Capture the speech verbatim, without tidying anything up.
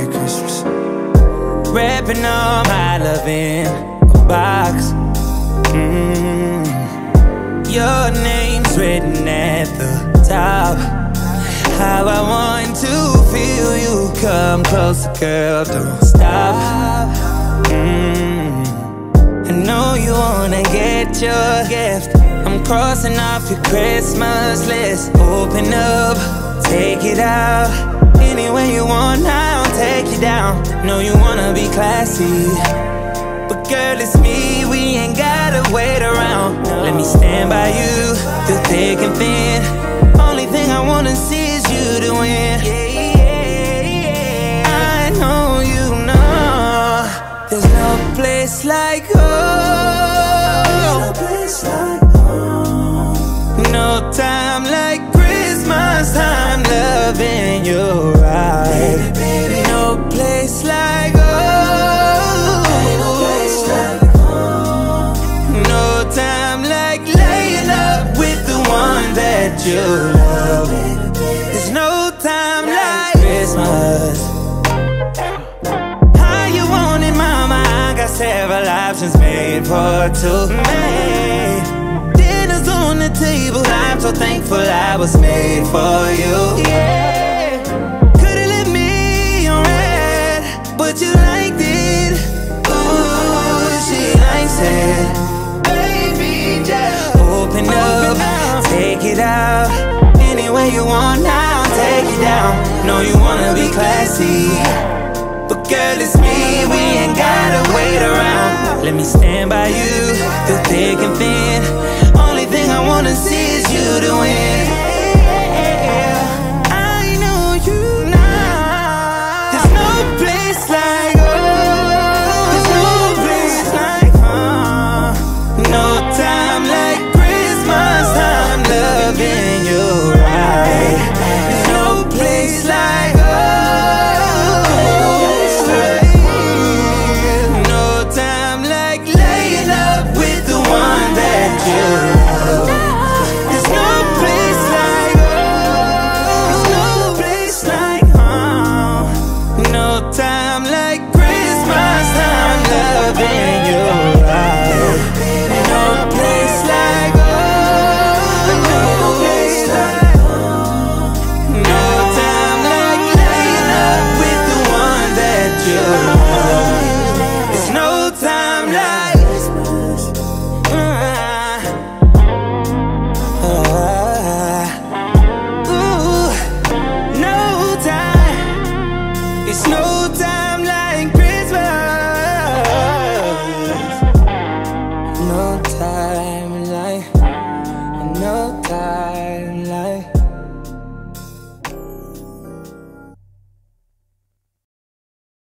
Merry Christmas. Wrapping all my love in a box. mm. Your name's written at the top. How I want to feel you come closer, girl, don't stop. mm. I know you wanna get your gift. I'm crossing off your Christmas list. Open up, take it out. Any way you want, I'll take you down. Know you wanna be classy, but girl, it's me, we ain't gotta wait around. Let me stand by you through thick and thin. Only thing I wanna see is you to win. I know you know there's no place like home. No time like Christmas time, loving you right. No place like home. No time like laying up with the one that you love. There's no time like Christmas. How you want it, mama? I got several options made for two. Made dinner's on the table. I'm so thankful I was made for you. Yeah, could've left me on red, but you liked it. Ooh, she likes it. Baby, just open up, take it out. Any way you want, now I'll take you down. Know you wanna be classy, but girl, it's me, we ain't gotta wait around. Let me stand by you through thick and thin. Only thing I wanna see is you to win. I know you now. There's no place like home. There's no place like home. No time like Christmas time, loving you right. There's no place like home. No time like laying up with the one that you love. There's no place like home. There's no place like home. No time like Christmas time, loving you right. No place like home. No place like home. No time like laying up with the one that you love. There's no time like uh, ooh, no time. It's no time like Christmas. No time like, no time.